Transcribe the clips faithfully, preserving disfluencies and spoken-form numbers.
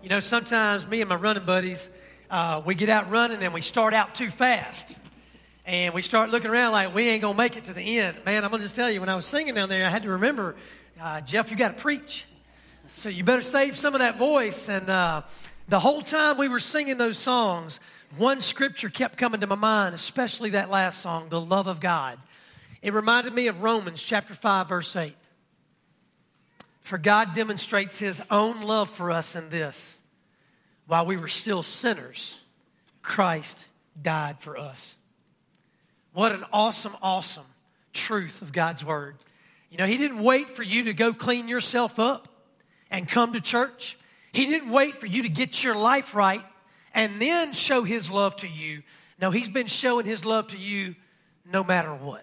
You know, sometimes me and my running buddies, uh, we get out running and we start out too fast. And we start looking around like we ain't going to make it to the end. Man, I'm going to just tell you, when I was singing down there, I had to remember, uh, Jeff, you got to preach. So you better save some of that voice. And uh, the whole time we were singing those songs, one scripture kept coming to my mind, especially that last song, The Love of God. It reminded me of Romans chapter five, verse eight. For God demonstrates his own love for us in this: while we were still sinners, Christ died for us. What an awesome, awesome truth of God's word. You know, he didn't wait for you to go clean yourself up and come to church. He didn't wait for you to get your life right and then show his love to you. No, he's been showing his love to you no matter what.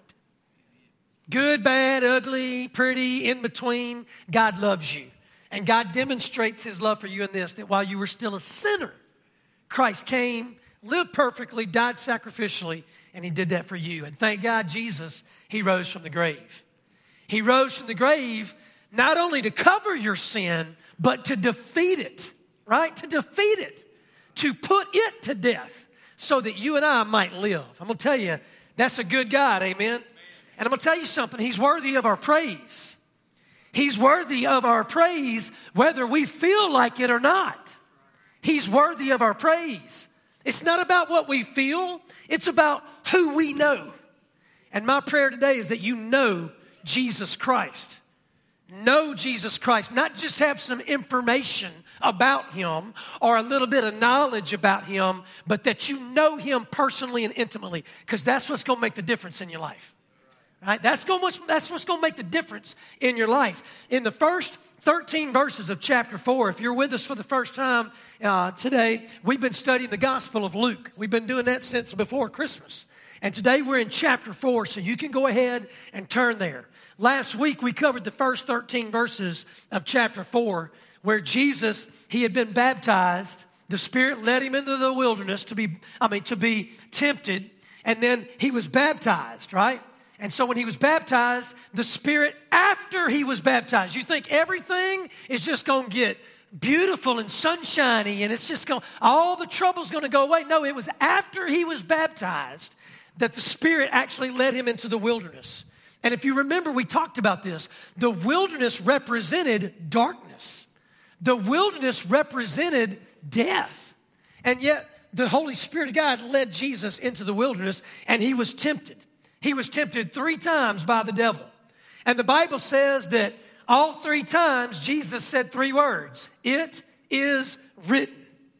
Good, bad, ugly, pretty, in between, God loves you. And God demonstrates his love for you in this: that while you were still a sinner, Christ came, lived perfectly, died sacrificially, and he did that for you. And thank God, Jesus, he rose from the grave. He rose from the grave not only to cover your sin, but to defeat it, right? To defeat it, to put it to death so that you and I might live. I'm going to tell you, that's a good God, amen? And I'm going to tell you something, he's worthy of our praise. He's worthy of our praise whether we feel like it or not. He's worthy of our praise. It's not about what we feel, it's about who we know. And my prayer today is that you know Jesus Christ. Know Jesus Christ, not just have some information about him or a little bit of knowledge about him, but that you know him personally and intimately, because that's what's going to make the difference in your life. Right? That's, going to, that's what's going to make the difference in your life. In the first thirteen verses of chapter four, if you're with us for the first time uh, today, we've been studying the Gospel of Luke. We've been doing that since before Christmas. And today we're in chapter four, so you can go ahead and turn there. Last week we covered the first thirteen verses of chapter four, where Jesus, he had been baptized. The Spirit led him into the wilderness to be, I mean, to be tempted. And then he was baptized, right? And so when he was baptized, the Spirit, after he was baptized, you think everything is just going to get beautiful and sunshiny and it's just going, all the trouble's going to go away. No, it was after he was baptized that the Spirit actually led him into the wilderness. And if you remember, we talked about this. The wilderness represented darkness. The wilderness represented death. And yet the Holy Spirit of God led Jesus into the wilderness and he was tempted. He was tempted three times by the devil. And the Bible says that all three times Jesus said three words: it is written.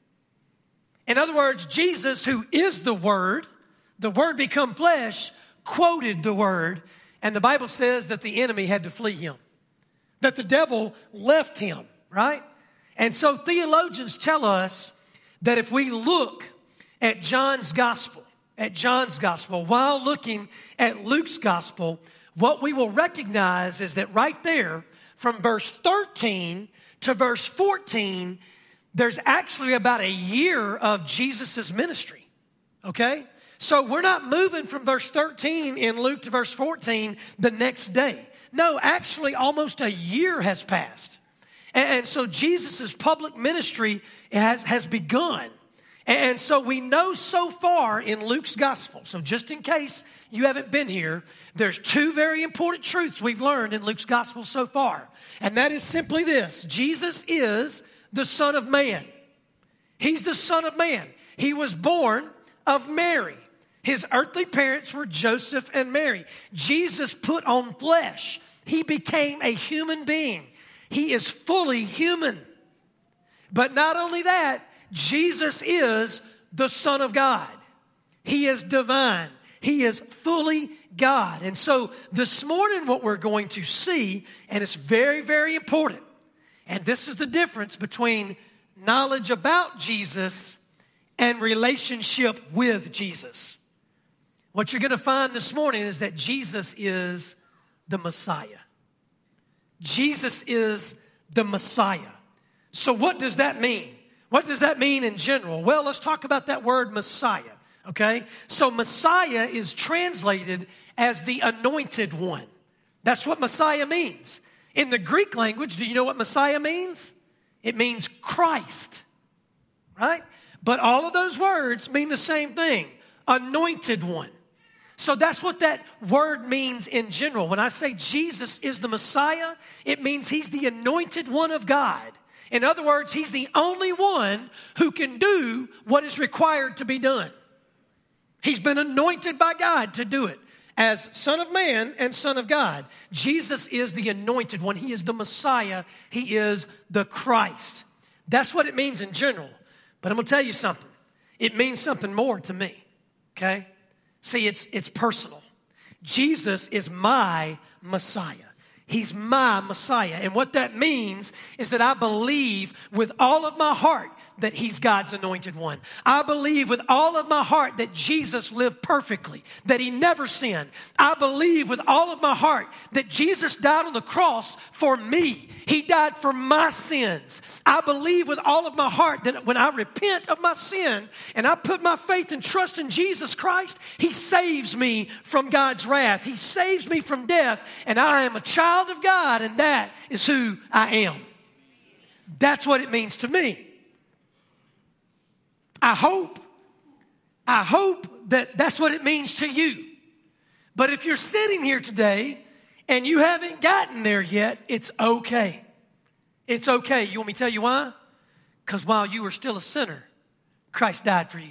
In other words, Jesus, who is the Word, the Word become flesh, quoted the Word. And the Bible says that the enemy had to flee him, that the devil left him, right? And so theologians tell us that if we look at John's gospel, at John's gospel, while looking at Luke's gospel, what we will recognize is that right there, from verse thirteen to verse fourteen, there's actually about a year of Jesus' ministry, okay? So we're not moving from verse thirteen in Luke to verse fourteen the next day. No, actually almost a year has passed. And, and so Jesus' public ministry has, has begun. And so we know so far in Luke's gospel, so just in case you haven't been here, there's two very important truths we've learned in Luke's gospel so far. And that is simply this: Jesus is the Son of Man. He's the Son of Man. He was born of Mary. His earthly parents were Joseph and Mary. Jesus put on flesh. He became a human being. He is fully human. But not only that, Jesus is the Son of God. He is divine. He is fully God. And so this morning what we're going to see, and it's very, very important, and this is the difference between knowledge about Jesus and relationship with Jesus. What you're going to find this morning is that Jesus is the Messiah. Jesus is the Messiah. So what does that mean? What does that mean in general? Well, let's talk about that word Messiah, okay? So Messiah is translated as the anointed one. That's what Messiah means. In the Greek language, do you know what Messiah means? It means Christ. right? But all of those words mean the same thing, anointed one. So that's what that word means in general. When I say Jesus is the Messiah, it means he's the anointed one of God. In other words, he's the only one who can do what is required to be done. He's been anointed by God to do it. As Son of Man and Son of God, Jesus is the anointed one. He is the Messiah. He is the Christ. That's what it means in general. But I'm going to tell you something. It means something more to me, okay? See, it's, it's personal. Jesus is my Messiah. He's my Messiah. And what that means is that I believe with all of my heart that he's God's anointed one. I believe with all of my heart that Jesus lived perfectly, that he never sinned. I believe with all of my heart that Jesus died on the cross for me. He died for my sins. I believe with all of my heart that when I repent of my sin and I put my faith and trust in Jesus Christ, he saves me from God's wrath. He saves me from death, and I am a child of God, and that is who I am. That's what it means to me. I hope, I hope that that's what it means to you. But if you're sitting here today and you haven't gotten there yet, it's okay. It's okay. You want me to tell you why? Because while you were still a sinner, Christ died for you.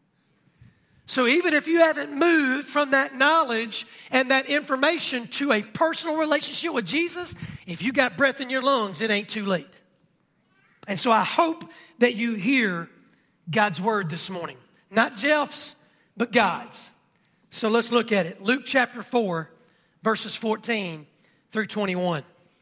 So even if you haven't moved from that knowledge and that information to a personal relationship with Jesus, if you got breath in your lungs, it ain't too late. And so I hope that you hear God's word this morning. Not Jeff's, but God's. So let's look at it. Luke chapter four, verses fourteen through twenty-one.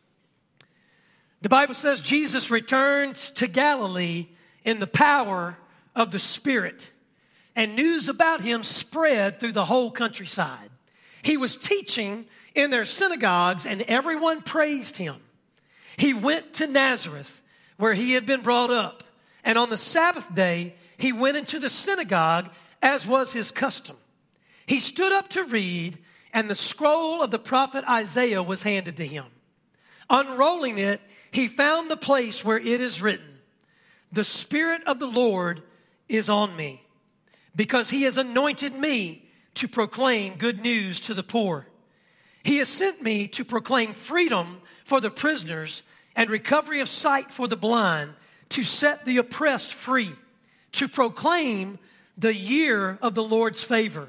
The Bible says Jesus returned to Galilee in the power of the Spirit, and news about him spread through the whole countryside. He was teaching in their synagogues, and everyone praised him. He went to Nazareth, where he had been brought up. And on the Sabbath day, he went into the synagogue, as was his custom. He stood up to read, and the scroll of the prophet Isaiah was handed to him. Unrolling it, he found the place where it is written, "The Spirit of the Lord is on me, because he has anointed me to proclaim good news to the poor. He has sent me to proclaim freedom for the prisoners and recovery of sight for the blind, to set the oppressed free, to proclaim the year of the Lord's favor."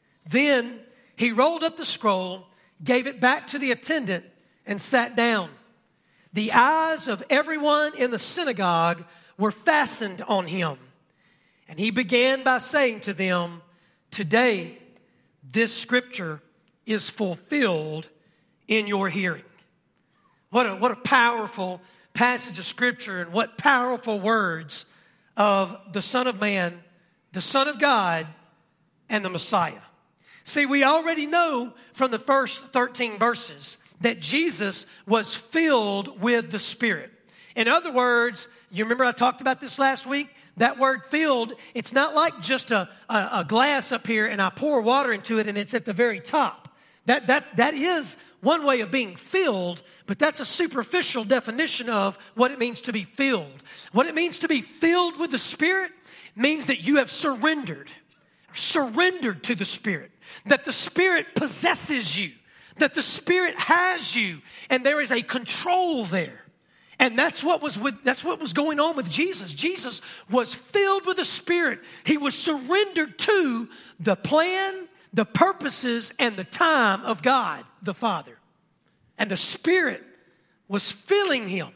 Then he rolled up the scroll, gave it back to the attendant, and sat down. The eyes of everyone in the synagogue were fastened on him. And he began by saying to them, "Today, this scripture is fulfilled in your hearing." What a, what a powerful passage of scripture, and what powerful words of the Son of Man, the Son of God, and the Messiah. See, we already know from the first thirteen verses that Jesus was filled with the Spirit. In other words, you remember I talked about this last week? That word filled, it's not like just a, a, a glass up here and I pour water into it and it's at the very top. That, that, that is one way of being filled, but that's a superficial definition of what it means to be filled. What it means to be filled with the Spirit means that you have surrendered, surrendered to the Spirit, that the Spirit possesses you, that the Spirit has you, and there is a control there. And that's what was with, that's what was going on with Jesus. Jesus was filled with the Spirit. He was surrendered to the plan, the purposes, and the time of God the Father. And the Spirit was filling him.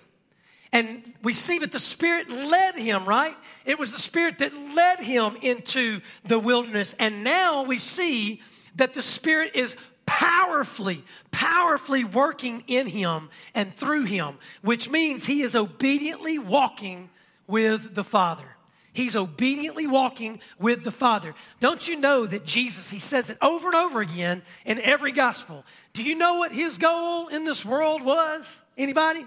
And we see that the Spirit led him, right? It was the Spirit that led him into the wilderness. And now we see that the Spirit is powerfully, powerfully working in him and through him, which means he is obediently walking with the Father. He's obediently walking with the Father. Don't you know that Jesus, he says it over and over again in every gospel. Do you know what his goal in this world was? Anybody?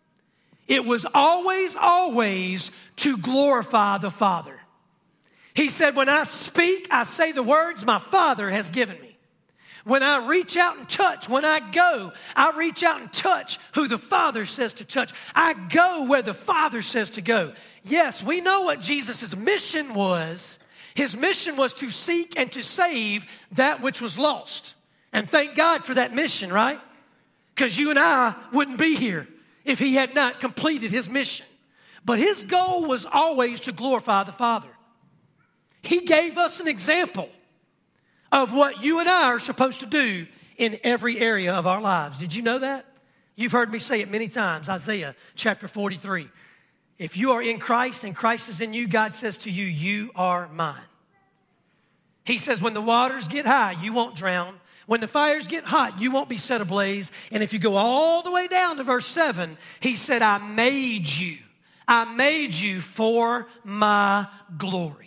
It was always, always to glorify the Father. He said, when I speak, I say the words my Father has given me. When I reach out and touch, when I go, I reach out and touch who the Father says to touch. I go where the Father says to go. Yes, we know what Jesus' mission was. His mission was to seek and to save that which was lost. And thank God for that mission, right? Because you and I wouldn't be here if he had not completed his mission. But his goal was always to glorify the Father. He gave us an example of what you and I are supposed to do in every area of our lives. Did you know that? You've heard me say it many times. Isaiah chapter forty-three. If you are in Christ and Christ is in you, God says to you, you are mine. He says, when the waters get high, you won't drown. When the fires get hot, you won't be set ablaze. And if you go all the way down to verse seven, he said, I made you. I made you for my glory.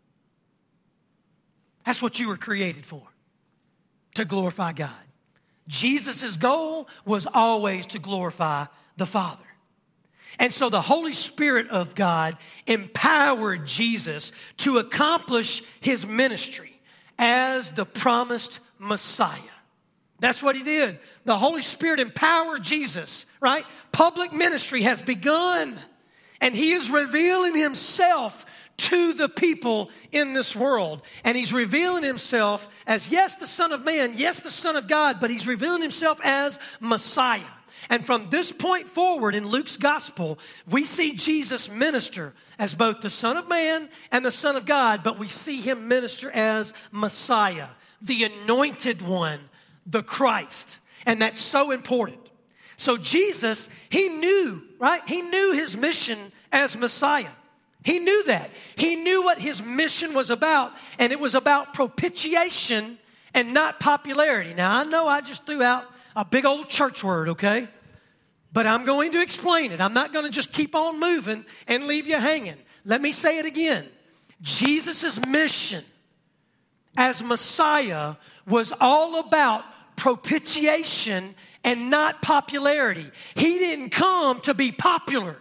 That's what you were created for, to glorify God. Jesus' goal was always to glorify the Father. And so the Holy Spirit of God empowered Jesus to accomplish his ministry as the promised Messiah. That's what he did. The Holy Spirit empowered Jesus, right? Public ministry has begun, and he is revealing himself to the people in this world. And he's revealing himself as, yes, the Son of Man, yes, the Son of God, but he's revealing himself as Messiah. And from this point forward in Luke's gospel, we see Jesus minister as both the Son of Man and the Son of God, but we see him minister as Messiah, the anointed one, the Christ. And that's so important. So Jesus, he knew, right? He knew his mission as Messiah. He knew that. He knew what his mission was about, and it was about propitiation and not popularity. Now, I know I just threw out a big old church word, okay? But I'm going to explain it. I'm not going to just keep on moving and leave you hanging. Let me say it again. Jesus' mission as Messiah was all about propitiation and not popularity. He didn't come to be popular.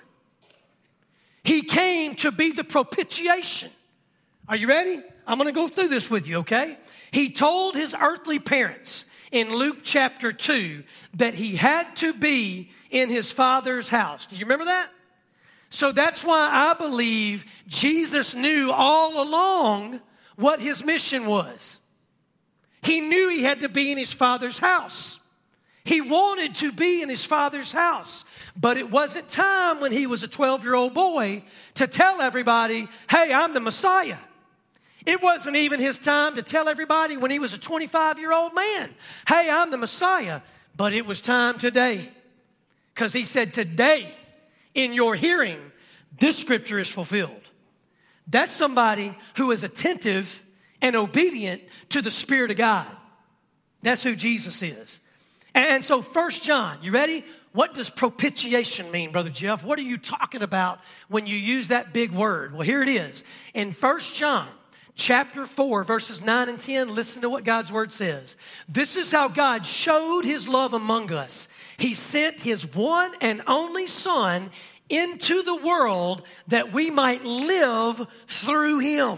He came to be the propitiation. Are you ready? I'm going to go through this with you, okay? He told his earthly parents in Luke chapter two that he had to be in his Father's house. Do you remember that? So that's why I believe Jesus knew all along what his mission was. He knew he had to be in his Father's house. He wanted to be in his Father's house. But it wasn't time when he was a twelve-year-old boy to tell everybody, hey, I'm the Messiah. It wasn't even his time to tell everybody when he was a twenty-five-year-old man, hey, I'm the Messiah. But it was time today. Because he said, today, in your hearing, this scripture is fulfilled. That's somebody who is attentive and obedient to the Spirit of God. That's who Jesus is. And so First John, you ready? What does propitiation mean, Brother Jeff? What are you talking about when you use that big word? Well, here it is. In First John chapter four, verses nine and ten, listen to what God's word says. This is how God showed his love among us. He sent his one and only Son into the world that we might live through him.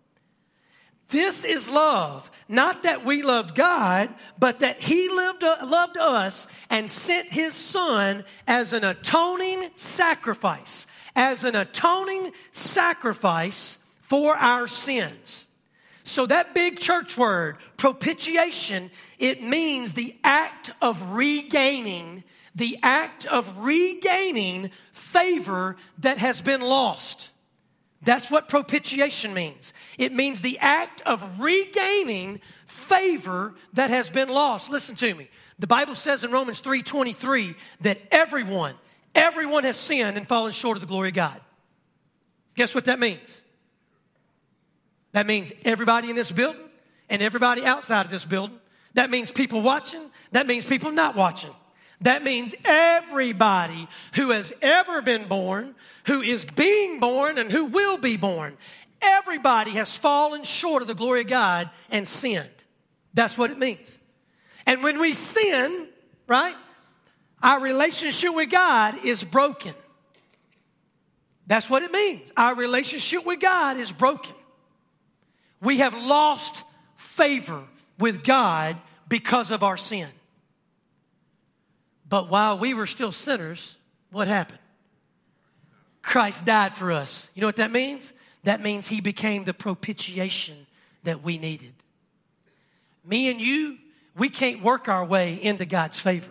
This is love. Not that we loved God, but that he loved, loved us and sent his Son as an atoning sacrifice, as an atoning sacrifice for our sins. So that big church word, propitiation, it means the act of regaining, the act of regaining favor that has been lost. That's what propitiation means. It means the act of regaining favor that has been lost. Listen to me. The Bible says in Romans three twenty-three that everyone, everyone has sinned and fallen short of the glory of God. Guess what that means? That means everybody in this building and everybody outside of this building. That means people watching. That means people not watching. That means everybody who has ever been born, who is being born, and who will be born. Everybody has fallen short of the glory of God and sinned. That's what it means. And when we sin, right, our relationship with God is broken. That's what it means. Our relationship with God is broken. We have lost favor with God because of our sin. But while we were still sinners, what happened? Christ died for us. You know what that means? That means he became the propitiation that we needed. Me and you, we can't work our way into God's favor.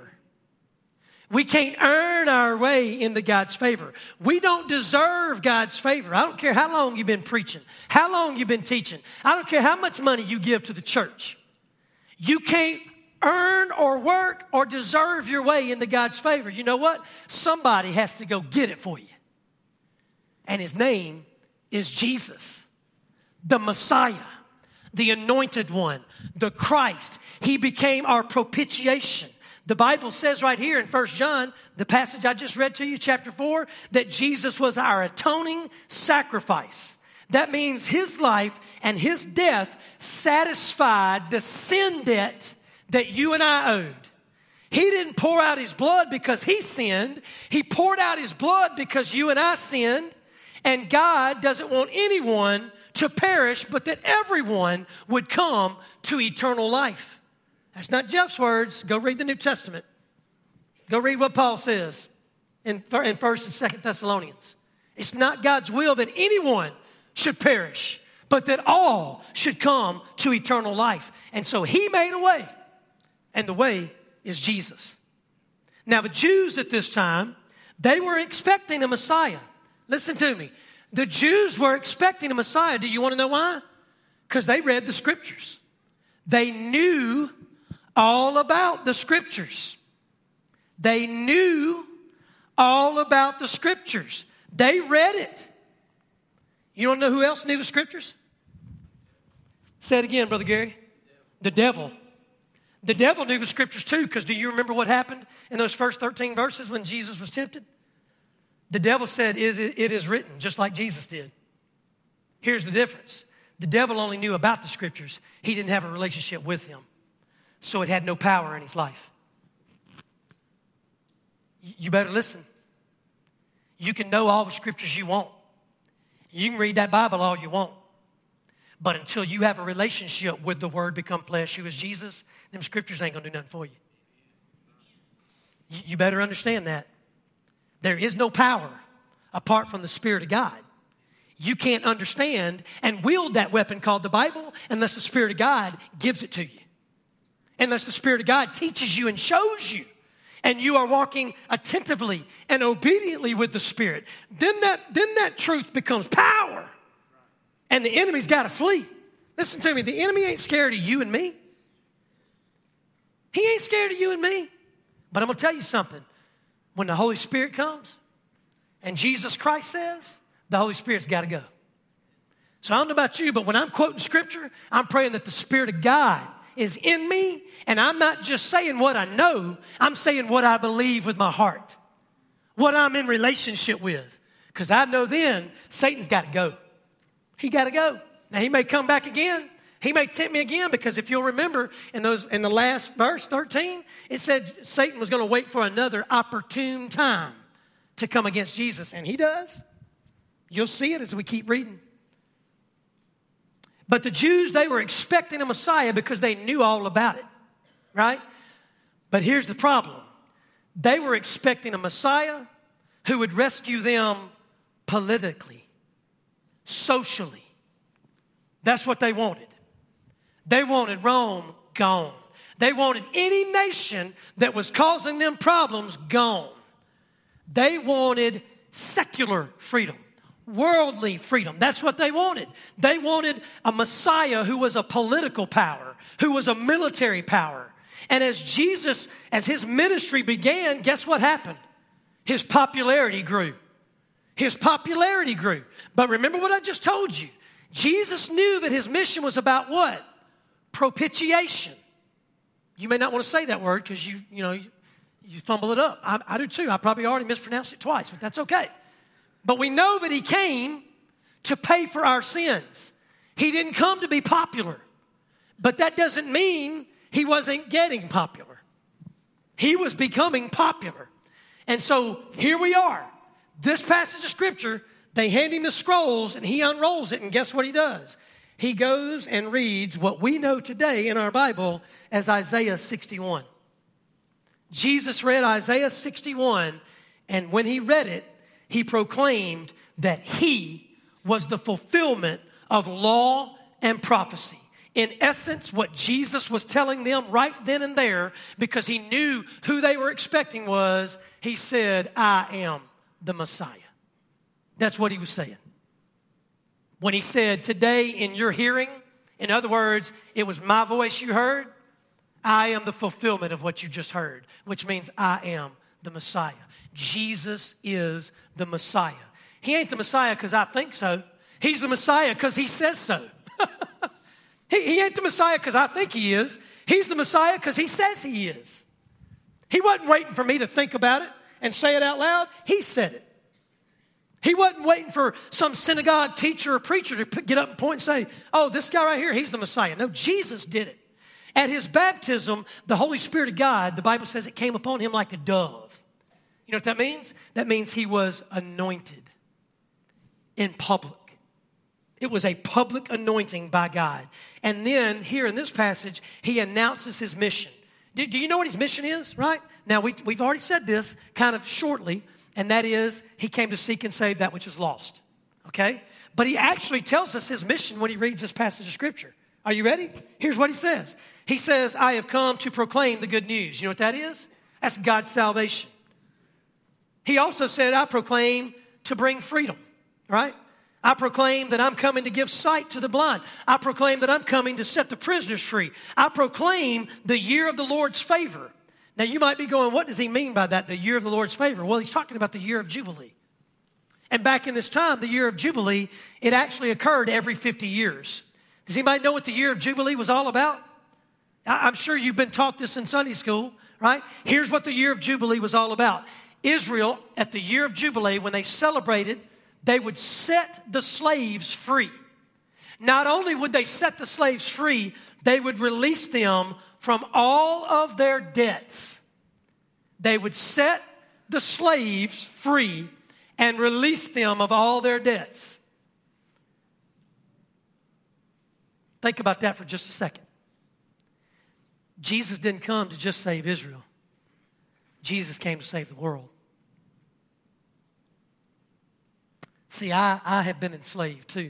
We can't earn our way into God's favor. We don't deserve God's favor. I don't care how long you've been preaching, how long you've been teaching. I don't care how much money you give to the church. You can't earn or work or deserve your way into God's favor. You know what? Somebody has to go get it for you. And his name is Jesus, the Messiah, the anointed one, the Christ. He became our propitiation. The Bible says right here in First John, the passage I just read to you, chapter four, that Jesus was our atoning sacrifice. That means his life and his death satisfied the sin debt that you and I owed. He didn't pour out his blood because he sinned. He poured out his blood because you and I sinned. And God doesn't want anyone to perish, but that everyone would come to eternal life. That's not Jeff's words. Go read the New Testament. Go read what Paul says in, in First and Second Thessalonians. It's not God's will that anyone should perish, but that all should come to eternal life. And so he made a way, and the way is Jesus. Now the Jews at this time, they were expecting a Messiah. Listen to me. The Jews were expecting a Messiah. Do you want to know why? Because they read the scriptures. They knew all about the scriptures. They knew all about the scriptures. They read it. You want to know who else knew the scriptures? Say it again, Brother Gary. The devil. The devil knew the scriptures too, because do you remember what happened in those first thirteen verses when Jesus was tempted? The devil said, it is written, just like Jesus did. Here's the difference. The devil only knew about the scriptures. He didn't have a relationship with them. So it had no power in his life. You better listen. You can know all the scriptures you want. You can read that Bible all you want. But until you have a relationship with the Word become flesh, who is Jesus, them scriptures ain't going to do nothing for you. You better understand that. There is no power apart from the Spirit of God. You can't understand and wield that weapon called the Bible unless the Spirit of God gives it to you. Unless the Spirit of God teaches you and shows you. And you are walking attentively and obediently with the Spirit. Then that, then that truth becomes power. And the enemy's got to flee. Listen to me. The enemy ain't scared of you and me. He ain't scared of you and me. But I'm going to tell you something. When the Holy Spirit comes and Jesus Christ says, the Holy Spirit's got to go. So I don't know about you, but when I'm quoting Scripture, I'm praying that the Spirit of God is in me, and I'm not just saying what I know, I'm saying what I believe with my heart, what I'm in relationship with. Because I know then Satan's got to go. He got to go. Now he may come back again. He may tempt me again, because if you'll remember in those in the last verse, thirteen, it said Satan was going to wait for another opportune time to come against Jesus. And he does. You'll see it as we keep reading. But the Jews, they were expecting a Messiah because they knew all about it. Right? But here's the problem. They were expecting a Messiah who would rescue them politically, socially. That's what they wanted. They wanted Rome gone. They wanted any nation that was causing them problems gone. They wanted secular freedom, worldly freedom. That's what they wanted. They wanted a Messiah who was a political power, who was a military power. And as Jesus, as his ministry began, guess what happened? His popularity grew. His popularity grew. But remember what I just told you. Jesus knew that his mission was about what? Propitiation. You may not want to say that word because you, you know, you, you fumble it up. I, I do too. I probably already mispronounced it twice, but that's okay. But we know that he came to pay for our sins. He didn't come to be popular. But that doesn't mean he wasn't getting popular. He was becoming popular. And so here we are. This passage of Scripture, they hand him the scrolls and he unrolls it, and guess what he does? he goes and reads what we know today in our Bible as Isaiah sixty-one. Jesus read Isaiah sixty-one, and when he read it, he proclaimed that he was the fulfillment of law and prophecy. In essence, what Jesus was telling them right then and there, because he knew who they were expecting, was, he said, I am the Messiah. That's what he was saying. When he said, today in your hearing, in other words, it was my voice you heard, I am the fulfillment of what you just heard, which means I am the Messiah. Jesus is the Messiah. He ain't the Messiah because I think so. He's the Messiah because he says so. he, he ain't the Messiah because I think he is. He's the Messiah because he says he is. He wasn't waiting for me to think about it and say it out loud. He said it. He wasn't waiting for some synagogue teacher or preacher to get up and point and say, oh, this guy right here, he's the Messiah. No, Jesus did it. At his baptism, the Holy Spirit of God, the Bible says it came upon him like a dove. You know what that means? That means he was anointed in public. It was a public anointing by God. And then here in this passage, he announces his mission. Do, do you know what his mission is, right? Now, we, we've already said this kind of shortly, and that is he came to seek and save that which is lost, okay? But he actually tells us his mission when he reads this passage of Scripture. Are you ready? Here's what he says. He says, I have come to proclaim the good news. You know what that is? That's God's salvation. He also said, I proclaim to bring freedom, right? I proclaim that I'm coming to give sight to the blind. I proclaim that I'm coming to set the prisoners free. I proclaim the year of the Lord's favor. Now, you might be going, what does he mean by that, the year of the Lord's favor? Well, he's talking about the year of Jubilee. And back in this time, the year of Jubilee, it actually occurred every fifty years. Does anybody know what the year of Jubilee was all about? I'm sure you've been taught this in Sunday school, right? Here's what the year of Jubilee was all about. Israel, at the year of Jubilee, when they celebrated, they would set the slaves free. Not only would they set the slaves free, they would release them from all of their debts. They would set the slaves free and release them of all their debts. Think about that for just a second. Jesus didn't come to just save Israel. Jesus came to save the world. See, I, I have been enslaved too.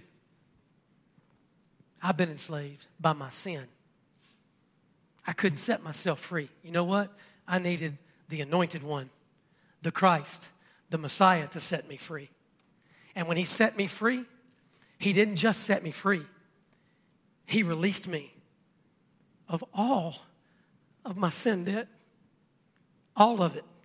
I've been enslaved by my sin. I couldn't set myself free. You know what? I needed the anointed one, the Christ, the Messiah, to set me free. And when he set me free, he didn't just set me free. He released me of all of my sin debt. All of it.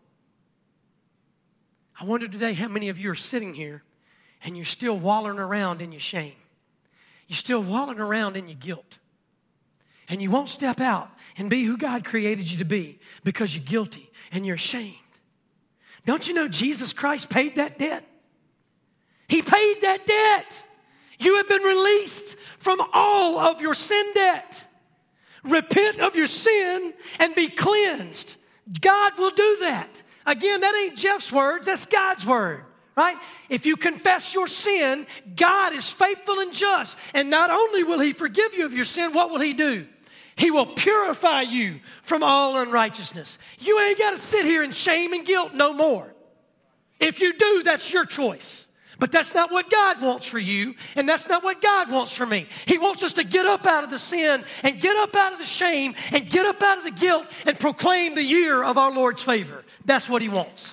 I wonder today how many of you are sitting here and you're still wallowing around in your shame. You're still wallowing around in your guilt. And you won't step out and be who God created you to be because you're guilty and you're ashamed. Don't you know Jesus Christ paid that debt? He paid that debt. You have been released from all of your sin debt. Repent of your sin and be cleansed. God will do that. Again, that ain't Jeff's words, that's God's word. Right? If you confess your sin, God is faithful and just. And not only will he forgive you of your sin, what will he do? He will purify you from all unrighteousness. You ain't got to sit here in shame and guilt no more. If you do, that's your choice. But that's not what God wants for you, and that's not what God wants for me. He wants us to get up out of the sin and get up out of the shame and get up out of the guilt and proclaim the year of our Lord's favor. That's what he wants.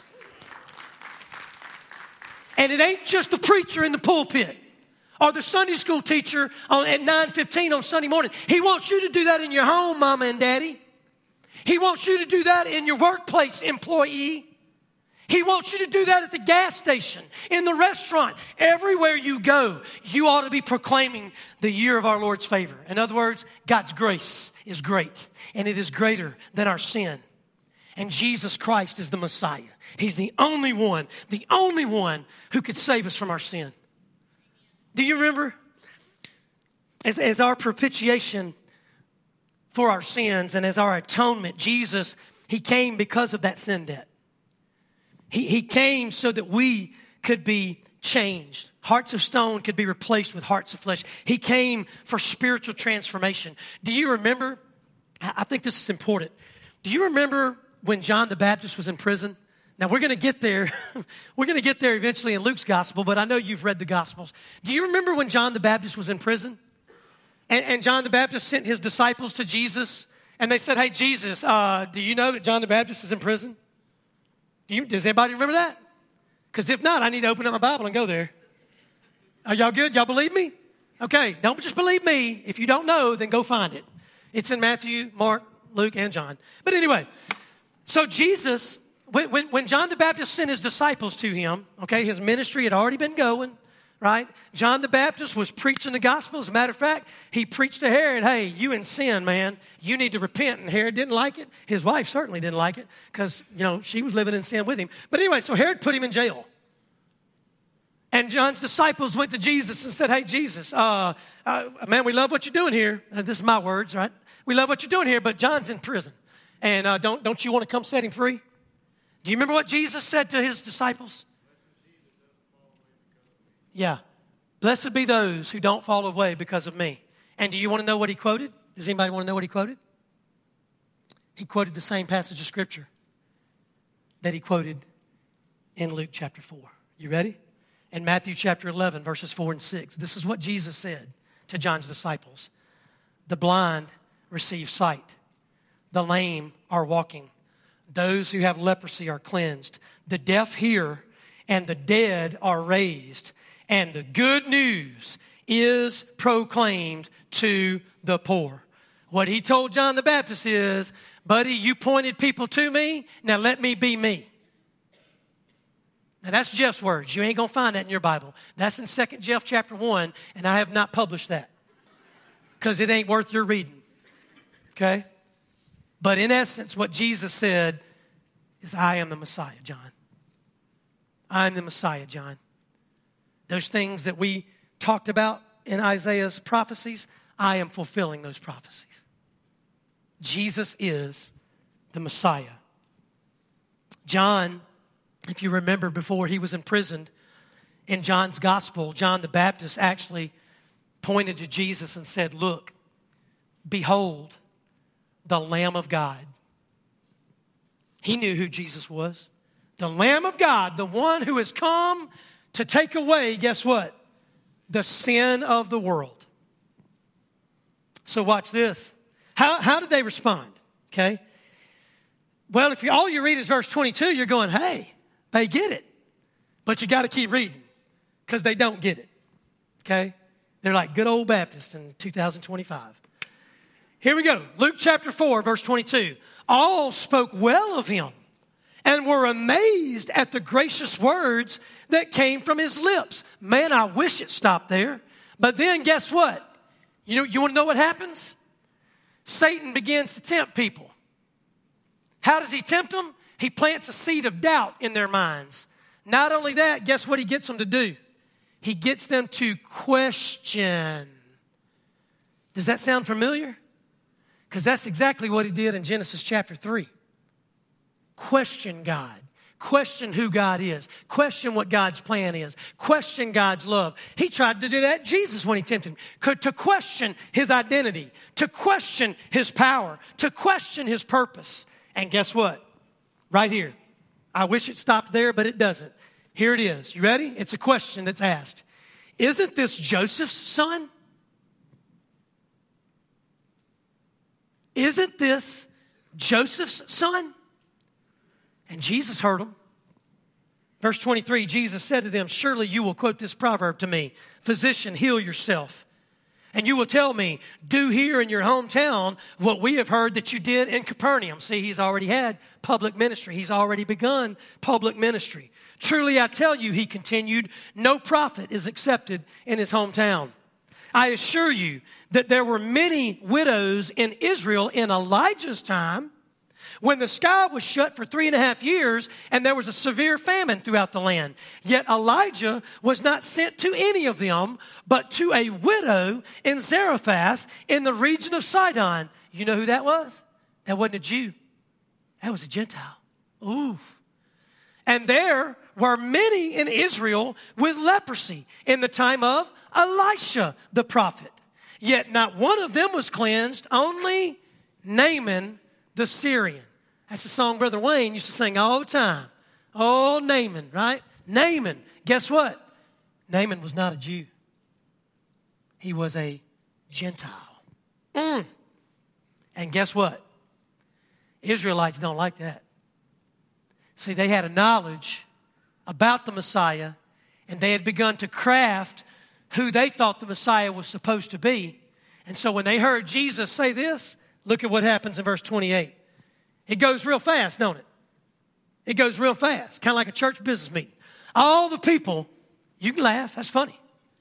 And it ain't just the preacher in the pulpit or the Sunday school teacher on, at nine fifteen on Sunday morning. He wants you to do that in your home, mama and daddy. He wants you to do that in your workplace, employee. He wants you to do that at the gas station, in the restaurant. Everywhere you go, you ought to be proclaiming the year of our Lord's favor. In other words, God's grace is great, and it is greater than our sin. And Jesus Christ is the Messiah. He's the only one, the only one who could save us from our sin. Do you remember? As, as our propitiation for our sins and as our atonement, Jesus, he came because of that sin debt. He, he came so that we could be changed. Hearts of stone could be replaced with hearts of flesh. He came for spiritual transformation. Do you remember? I think this is important. Do you remember when John the Baptist was in prison? Now, we're going to get there. We're going to get there eventually in Luke's gospel, but I know you've read the gospels. Do you remember when John the Baptist was in prison? And, and John the Baptist sent his disciples to Jesus, and they said, hey, Jesus, uh, do you know that John the Baptist is in prison? Do you, does anybody remember that? Because if not, I need to open up my Bible and go there. Are y'all good? Y'all believe me? Okay, don't just believe me. If you don't know, then go find it. It's in Matthew, Mark, Luke, and John. But anyway, so Jesus... When, when, when John the Baptist sent his disciples to him, okay, his ministry had already been going, right? John the Baptist was preaching the gospel. As a matter of fact, he preached to Herod, hey, you in sin, man. You need to repent. And Herod didn't like it. His wife certainly didn't like it because, you know, she was living in sin with him. But anyway, so Herod put him in jail. And John's disciples went to Jesus and said, hey, Jesus, uh, uh, man, we love what you're doing here. Uh, this is my words, right? We love what you're doing here, but John's in prison. And uh, don't, don't you want to come set him free? Do you remember what Jesus said to his disciples? Yeah. Blessed be those who don't fall away because of me. And do you want to know what he quoted? Does anybody want to know what he quoted? He quoted the same passage of Scripture that he quoted in Luke chapter four. You ready? In Matthew chapter eleven, verses four and six. This is what Jesus said to John's disciples. The blind receive sight. The lame are walking. Those who have leprosy are cleansed. The deaf hear, and the dead are raised. And the good news is proclaimed to the poor. What he told John the Baptist is, buddy, you pointed people to me. Now let me be me. Now that's Jeff's words. You ain't going to find that in your Bible. That's in Second Jeff chapter one, and I have not published that because it ain't worth your reading. Okay? But in essence, what Jesus said is, I am the Messiah, John. I am the Messiah, John. Those things that we talked about in Isaiah's prophecies, I am fulfilling those prophecies. Jesus is the Messiah. John, if you remember before he was imprisoned, in John's gospel, John the Baptist actually pointed to Jesus and said, look, behold, the Lamb of God. He knew who Jesus was. The Lamb of God, the one who has come to take away, guess what? The sin of the world. So watch this. How, how did they respond? Okay. Well, if you, all you read is verse twenty-two, you're going, hey, they get it. But you got to keep reading because they don't get it. Okay. They're like good old Baptists in two thousand twenty-five. Here we go. Luke chapter four, verse twenty-two. All spoke well of him and were amazed at the gracious words that came from his lips. Man, I wish it stopped there. But then guess what? You know, you want to know what happens? Satan begins to tempt people. How does he tempt them? He plants a seed of doubt in their minds. Not only that, guess what he gets them to do? He gets them to question. Does that sound familiar? Because that's exactly what he did in Genesis chapter three. Question God. Question who God is. Question what God's plan is. Question God's love. He tried to do that Jesus when he tempted him. To question his identity. To question his power. To question his purpose. And guess what? Right here. I wish it stopped there, but it doesn't. Here it is. You ready? It's a question that's asked. Isn't this Joseph's son? Isn't this Joseph's son? And Jesus heard them. Verse twenty-three, Jesus said to them, surely you will quote this proverb to me, physician, heal yourself. And you will tell me, do here in your hometown what we have heard that you did in Capernaum. See, he's already had public ministry. He's already begun public ministry. Truly I tell you, he continued, no prophet is accepted in his hometown. I assure you that there were many widows in Israel in Elijah's time when the sky was shut for three and a half years and there was a severe famine throughout the land. Yet Elijah was not sent to any of them, but to a widow in Zarephath in the region of Sidon. You know who that was? That wasn't a Jew. That was a Gentile. Ooh. And there were many in Israel with leprosy in the time of Elisha the prophet. Yet not one of them was cleansed, only Naaman the Syrian. That's the song Brother Wayne used to sing all the time. Oh, Naaman, right? Naaman. Guess what? Naaman was not a Jew. He was a Gentile. Mm. And guess what? Israelites don't like that. See, they had a knowledge about the Messiah, and they had begun to craft who they thought the Messiah was supposed to be. And so when they heard Jesus say this, look at what happens in verse twenty-eight. It goes real fast, don't it? It goes real fast, kind of like a church business meeting. All the people, you can laugh, that's funny.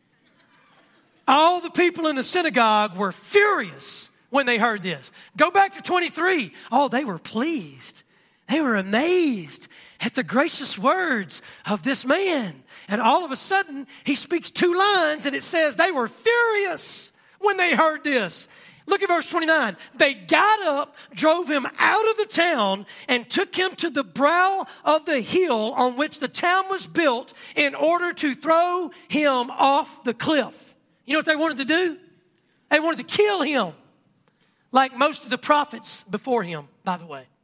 All the people in the synagogue were furious when they heard this. Go back to twenty-three. Oh, they were pleased. They were amazed at the gracious words of this man. And all of a sudden, he speaks two lines, and it says they were furious when they heard this. Look at verse twenty-nine. They got up, drove him out of the town, and took him to the brow of the hill on which the town was built in order to throw him off the cliff. You know what they wanted to do? They wanted to kill him, like most of the prophets before him, by the way.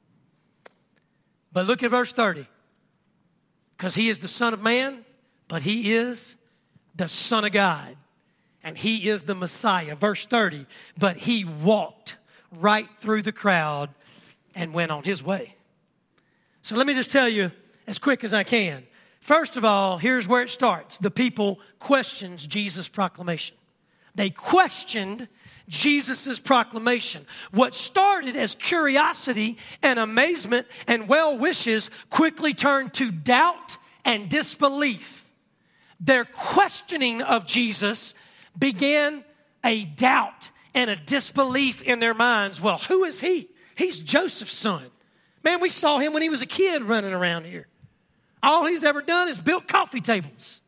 But look at verse thirty. Because he is the Son of Man, but he is the Son of God. And he is the Messiah. Verse thirty. But he walked right through the crowd and went on his way. So let me just tell you as quick as I can. First of all, here's where it starts. The people questions Jesus' proclamation. They questioned Jesus' proclamation. What started as curiosity and amazement and well wishes quickly turned to doubt and disbelief. Their questioning of Jesus began a doubt and a disbelief in their minds. Well, who is he? He's Joseph's son. Man, we saw him when he was a kid running around here. All he's ever done is built coffee tables.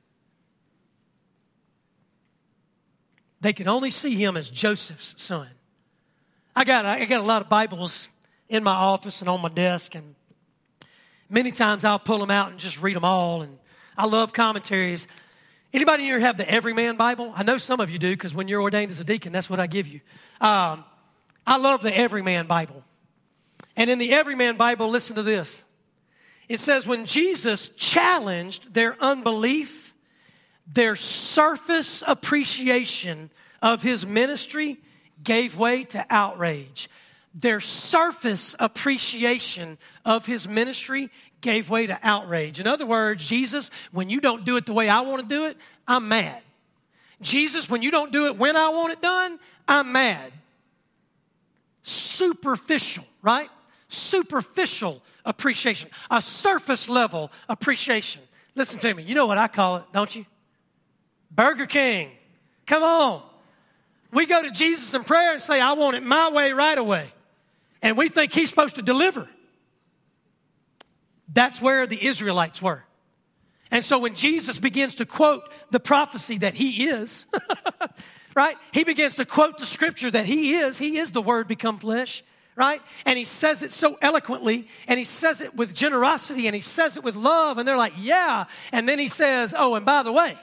They could only see him as Joseph's son. I got, I got a lot of Bibles in my office and on my desk, and many times I'll pull them out and just read them all, and I love commentaries. Anybody here have the Everyman Bible? I know some of you do, because when you're ordained as a deacon, that's what I give you. Um, I love the Everyman Bible. And in the Everyman Bible, listen to this. It says, when Jesus challenged their unbelief, their surface appreciation of his ministry gave way to outrage. Their surface appreciation of his ministry gave way to outrage. In other words, Jesus, when you don't do it the way I want to do it, I'm mad. Jesus, when you don't do it when I want it done, I'm mad. Superficial, right? Superficial appreciation. A surface level appreciation. Listen to me. You know what I call it, don't you? Burger King. Come on. We go to Jesus in prayer and say, I want it my way right away. And we think he's supposed to deliver. That's where the Israelites were. And so when Jesus begins to quote the prophecy that he is, right? He begins to quote the scripture that he is. He is the Word become flesh, right? And he says it so eloquently, and he says it with generosity, and he says it with love, and they're like, yeah. And then he says, oh, and by the way,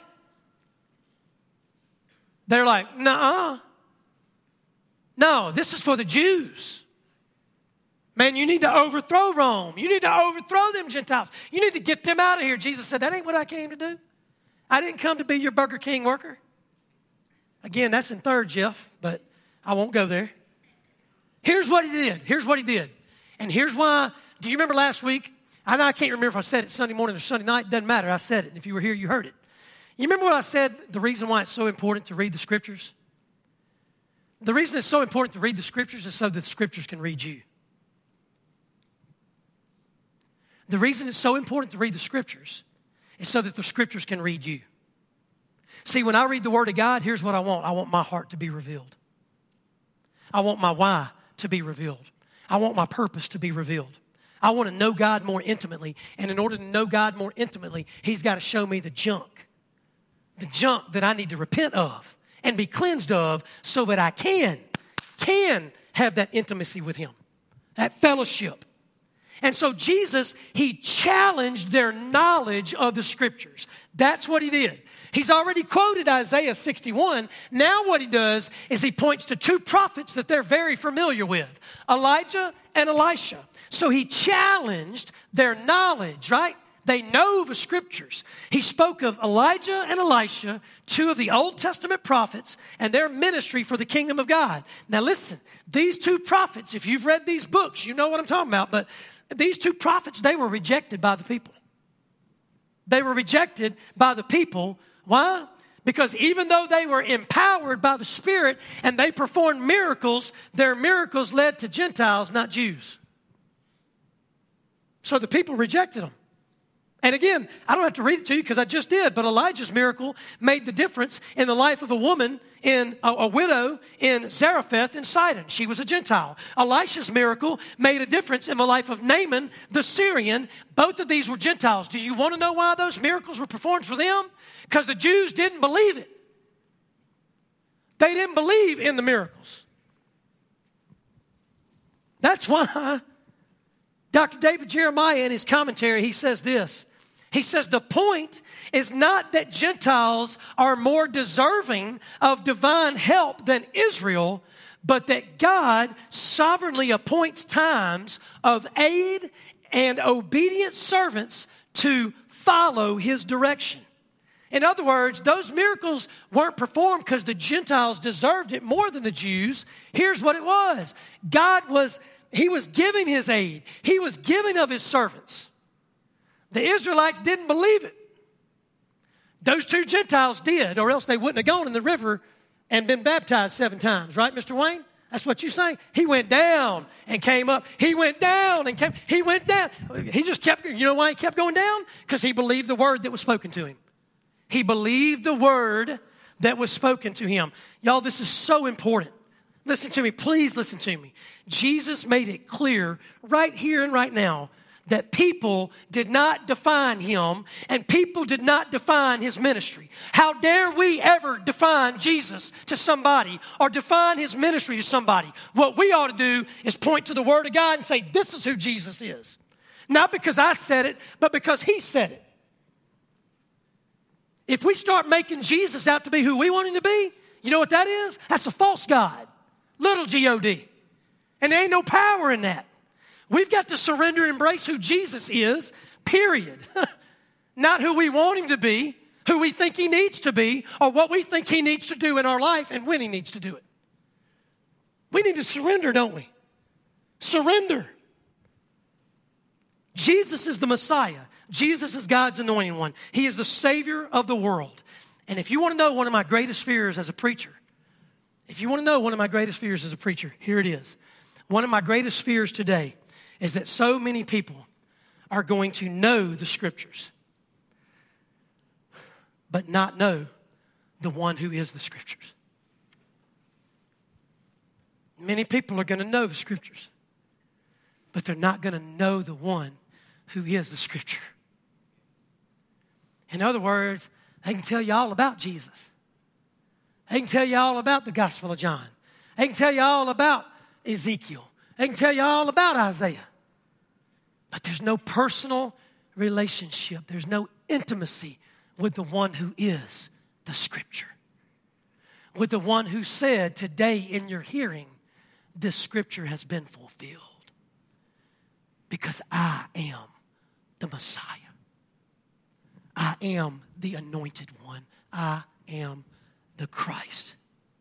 they're like, nuh-uh. No, this is for the Jews. Man, you need to overthrow Rome. You need to overthrow them Gentiles. You need to get them out of here. Jesus said, that ain't what I came to do. I didn't come to be your Burger King worker. Again, that's in third, Jeff, but I won't go there. Here's what he did. Here's what he did. And here's why. Do you remember last week? I know I can't remember if I said it Sunday morning or Sunday night. It doesn't matter. I said it. And if you were here, you heard it. You remember what I said, the reason why it's so important to read the Scriptures? The reason it's so important to read the Scriptures is so that the Scriptures can read you. The reason it's so important to read the Scriptures is so that the Scriptures can read you. See, when I read the Word of God, here's what I want. I want my heart to be revealed. I want my why to be revealed. I want my purpose to be revealed. I want to know God more intimately. And in order to know God more intimately, He's got to show me the junk. The junk that I need to repent of and be cleansed of so that I can, can have that intimacy with Him, that fellowship. And so Jesus, he challenged their knowledge of the scriptures. That's what he did. He's already quoted Isaiah sixty-one. Now what he does is he points to two prophets that they're very familiar with, Elijah and Elisha. So he challenged their knowledge, right? They know the scriptures. He spoke of Elijah and Elisha, two of the Old Testament prophets, and their ministry for the kingdom of God. Now listen, these two prophets, if you've read these books, you know what I'm talking about, but these two prophets, they were rejected by the people. They were rejected by the people. Why? Because even though they were empowered by the Spirit and they performed miracles, their miracles led to Gentiles, not Jews. So the people rejected them. And again, I don't have to read it to you because I just did, but Elijah's miracle made the difference in the life of a woman, in a, a widow in Zarephath in Sidon. She was a Gentile. Elisha's miracle made a difference in the life of Naaman the Syrian. Both of these were Gentiles. Do you want to know why those miracles were performed for them? Because the Jews didn't believe it. They didn't believe in the miracles. That's why Doctor David Jeremiah, in his commentary, he says this. He says the point is not that Gentiles are more deserving of divine help than Israel, but that God sovereignly appoints times of aid and obedient servants to follow his direction. In other words, those miracles weren't performed because the Gentiles deserved it more than the Jews. Here's what it was. God was, he was giving his aid. He was giving of his servants. The Israelites didn't believe it. Those two Gentiles did, or else they wouldn't have gone in the river and been baptized seven times. Right, Mister Wayne? That's what you saying? He went down and came up. He went down and came. He went down. He just kept, you know why he kept going down? Because he believed the word that was spoken to him. He believed the word that was spoken to him. Y'all, this is so important. Listen to me. Please listen to me. Jesus made it clear right here and right now that people did not define him and people did not define his ministry. How dare we ever define Jesus to somebody or define his ministry to somebody? What we ought to do is point to the word of God and say, this is who Jesus is. Not because I said it, but because he said it. If we start making Jesus out to be who we want him to be, you know what that is? That's a false God. Little G O D. And there ain't no power in that. We've got to surrender and embrace who Jesus is, period. Not who we want him to be, who we think he needs to be, or what we think he needs to do in our life and when he needs to do it. We need to surrender, don't we? Surrender. Jesus is the Messiah. Jesus is God's anointed one. He is the Savior of the world. And if you want to know one of my greatest fears as a preacher, if you want to know one of my greatest fears as a preacher, here it is. One of my greatest fears today is that so many people are going to know the Scriptures, but not know the one who is the Scriptures. Many people are going to know the Scriptures, but they're not going to know the one who is the Scripture. In other words, they can tell you all about Jesus. They can tell you all about the Gospel of John. They can tell you all about Ezekiel. They can tell you all about Isaiah. But there's no personal relationship. There's no intimacy with the one who is the Scripture. With the one who said, today in your hearing, this Scripture has been fulfilled. Because I am the Messiah. I am the anointed one. I am the Christ.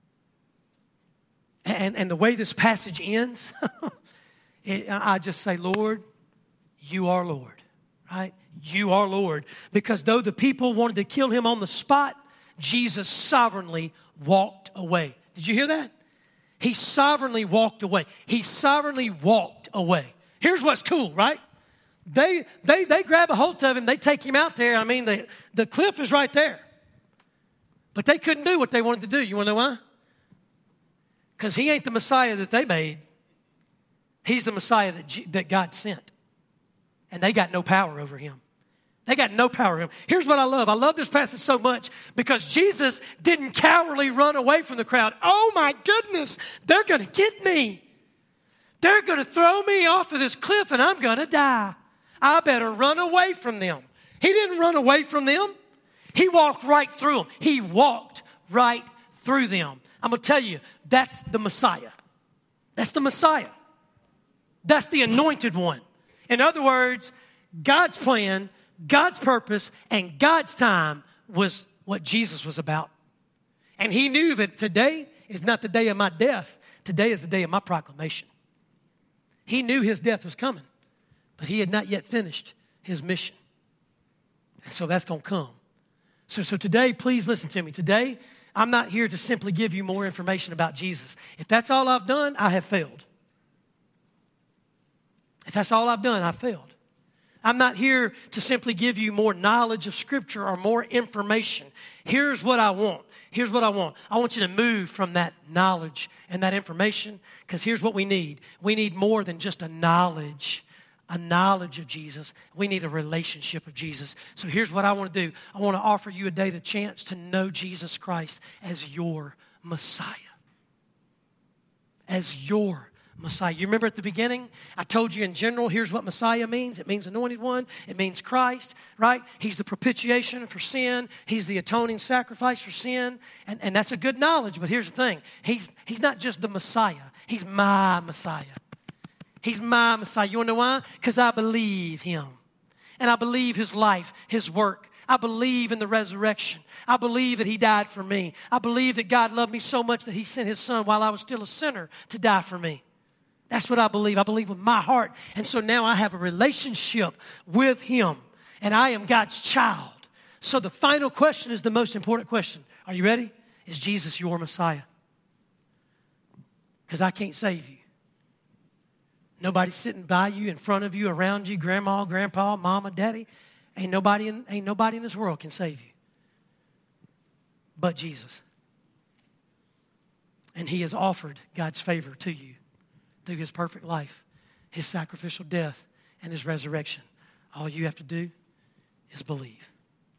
And, and the way this passage ends, it, I just say, Lord, you are Lord, right? You are Lord. Because though the people wanted to kill him on the spot, Jesus sovereignly walked away. Did you hear that? He sovereignly walked away. He sovereignly walked away. Here's what's cool, right? They they they grab a hold of him. They take him out there. I mean, the, the cliff is right there. But they couldn't do what they wanted to do. You want to know why? Because he ain't the Messiah that they made. He's the Messiah that, G- that God sent. And they got no power over him. They got no power over him. Here's what I love. I love this passage so much because Jesus didn't cowardly run away from the crowd. Oh my goodness, they're going to get me. They're going to throw me off of this cliff and I'm going to die. I better run away from them. He didn't run away from them. He walked right through them. He walked right through them. I'm going to tell you, that's the Messiah. That's the Messiah. That's the anointed one. In other words, God's plan, God's purpose, and God's time was what Jesus was about. And he knew that today is not the day of my death. Today is the day of my proclamation. He knew his death was coming, but he had not yet finished his mission. And so that's going to come. So, so today, please listen to me. Today, I'm not here to simply give you more information about Jesus. If that's all I've done, I have failed. If that's all I've done, I've failed. I'm not here to simply give you more knowledge of Scripture or more information. Here's what I want. Here's what I want. I want you to move from that knowledge and that information, because here's what we need. We need more than just a knowledge, a knowledge of Jesus. We need a relationship of Jesus. So here's what I want to do. I want to offer you a day the chance to know Jesus Christ as your Messiah. As your Messiah. You remember at the beginning, I told you in general, here's what Messiah means. It means anointed one. It means Christ, right? He's the propitiation for sin. He's the atoning sacrifice for sin. And, and that's a good knowledge, but here's the thing. He's, he's not just the Messiah. He's my Messiah. He's my Messiah. You want to know why? Because I believe him. And I believe his life, his work. I believe in the resurrection. I believe that he died for me. I believe that God loved me so much that he sent his son while I was still a sinner to die for me. That's what I believe. I believe with my heart. And so now I have a relationship with him. And I am God's child. So the final question is the most important question. Are you ready? Is Jesus your Messiah? Because I can't save you. Nobody's sitting by you, in front of you, around you, grandma, grandpa, mama, daddy. Ain't nobody in, ain't nobody in this world can save you. But Jesus. And he has offered God's favor to you through his perfect life, his sacrificial death, and his resurrection. All you have to do is believe.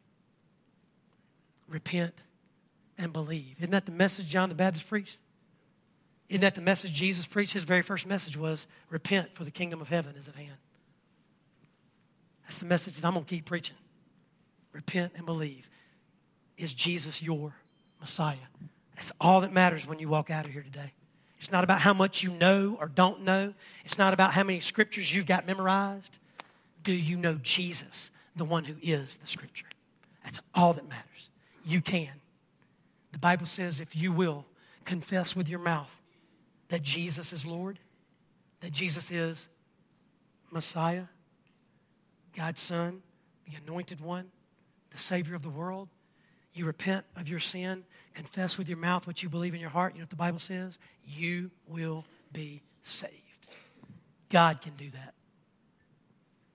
Repent and believe. Isn't that the message John the Baptist preached? Isn't that the message Jesus preached? His very first message was, repent, for the kingdom of heaven is at hand. That's the message that I'm going to keep preaching. Repent and believe. Is Jesus your Messiah? That's all that matters when you walk out of here today. It's not about how much you know or don't know. It's not about how many scriptures you've got memorized. Do you know Jesus, the one who is the scripture? That's all that matters. You can. The Bible says if you will confess with your mouth that Jesus is Lord, that Jesus is Messiah, God's Son, the anointed one, the Savior of the world, you repent of your sin, confess with your mouth what you believe in your heart. You know what the Bible says? You will be saved. God can do that.